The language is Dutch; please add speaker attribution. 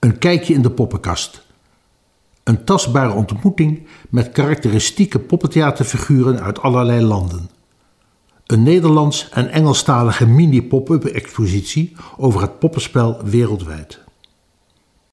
Speaker 1: Een kijkje in de poppenkast. Een tastbare ontmoeting met karakteristieke poppentheaterfiguren uit allerlei landen. Een Nederlands- en Engelstalige mini-pop-up expositie over het poppenspel wereldwijd.